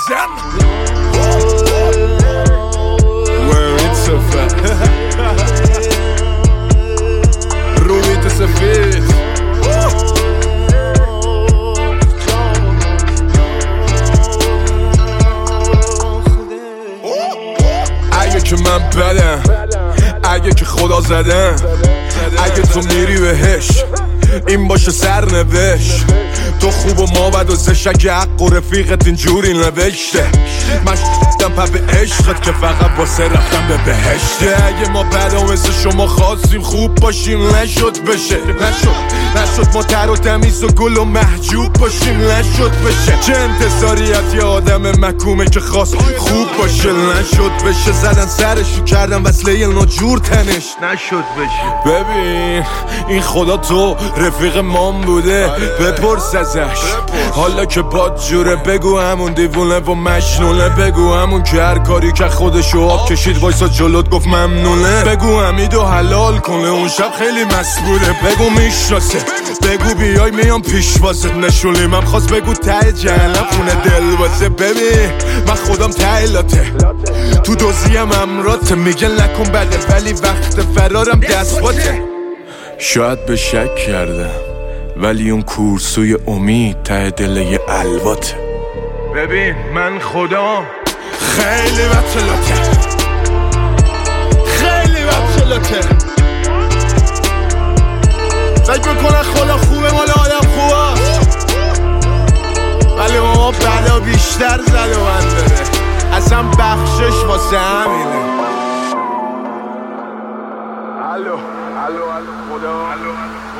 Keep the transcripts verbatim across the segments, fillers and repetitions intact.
بزن وین سفر رویت سفید اگه که من بدم، اگه که خدا زدم، اگه تو میری بهش این باشه سرنوشت. تو خوب و ما بد و زشک حق و رفیقت اینجوری نوشته. من شدم پا به عشقت که فقط واسه رفتم به بهشته. اگه ما بدا مثل شما خواستیم خوب باشیم نشد بشه، نشد نشد ما تر و تمیز و گل و محجوب باشیم نشد بشه. چه انتظاریت یه آدم مکومه که خواست خوب باشه نشد بشه. زدن سرشو کردن وصله ناجور تنش نشد بشه. ببین این خدا تو رفیق مام بوده بپرس ازش حالا که باد جوره. بگو همون دیوونه و مجنونه، بگو همون که هر کاری که خودشو آب کشید وایسا جلوت گفت ممنونه. بگو حمیدو حلال کنه اون شب خیلی مسئوله. بگو میشناسه، بگو بیای میام پیش واسه نشونی. من خواست بگو ته جهنم خونه دل واسه. ببین من خودم ته لاته تو دوزیم امراته. میگه نکن بده ولی وقت فرارم دست باته. شاید به شک کردم ولی اون کورسوی امید ته دل یه الواته. ببین من خدا خیلی بچلاته، خیلی بچلاته. فکر میکنه خدا خوبه مال آدم خوبه ولی ما بلا بیشتر زد و من بره. اصلا بخشش واسه همینه. الو الو الو خدا الو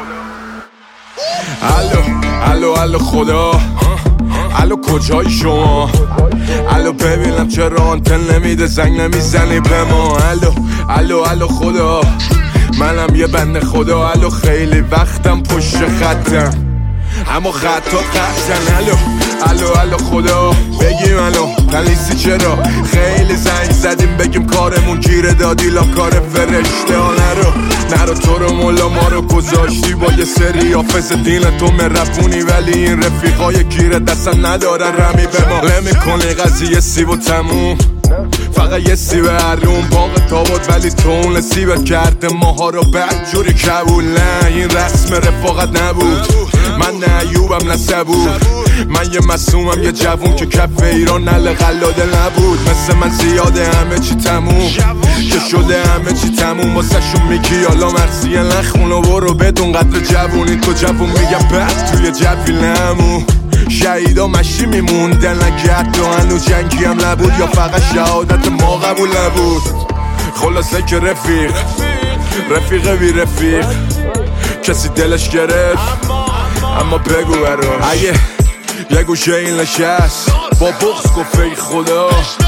الو الو خدا الو کجای شما؟ الو ببینم چرا آنتن نمیده زنگ نمیزنی به ما؟ الو الو الو خدا منم یه بنده خدا. الو خیلی وقتم پشت خطم اما خطا قطعن. الو الو الو خدا بگیم الو پلیسی چرا خیلی زنگ زدیم بگیم کارمون گیره دادی لا کار فرشته ها. نرو نرو تو رو مولا ما رو گذاشتی با یه سری حافظ دین تو مرفونی ولی این رفیقای گیره دستن ندارن رمی به ما. نمی کنی قضیه سیب و تموم فقط یه سیب هرون باقی تا بود ولی تو اون سیب کرده ماها رو بدجوری کبول. نه این رسم رفاقت نبود. من نه ایوبم نه صبور. من یه مسومم یه جوون که کف ایران نل قلاده نبود. مثل من زیاده همه چی تموم که شده همه چی تموم. واسه شون میگی حالا مرسیه نخونو برو بدون قدر جوونی. تو جوون میگم بعد توی جوی نمون. شهیدا مشی میموندن نگرد و هنو جنگی هم نبود یا فقط شهادت ما قبول نبود. خلاصه که رفیق رفیق بی رفیق کسی دلش گرفت اما بگو برا. اگه یه گوشه این نشست با بغض گفت ای خدا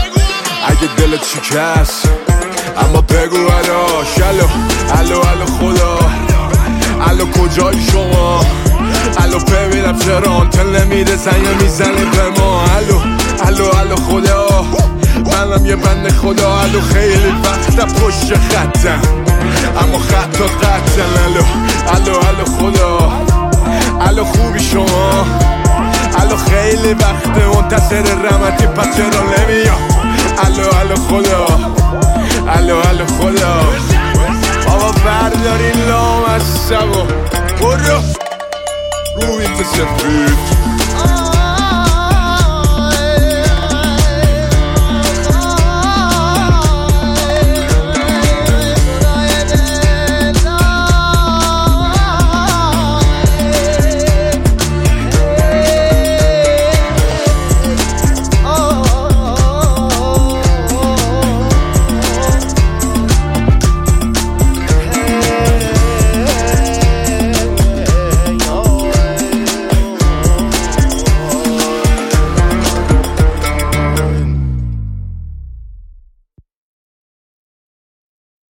اگه دلت شکست اما بگو برا. الو الو الو خدا الو کجای شما؟ الو ببینم چرا آنتن نمیده زنگ میزنی به ما؟ الو الو الو خدا منم یه بنده خدا. الو خیلی وقتا پشت خطم اما خطا قطعن. الو الو الو خدا الو خوبی شما؟ الو خیلی وقته منتظر رحمتی پس چرا نمیام؟ الو الو خدا الو الو خدا بابا بردارین لام از سبا برو روی سفید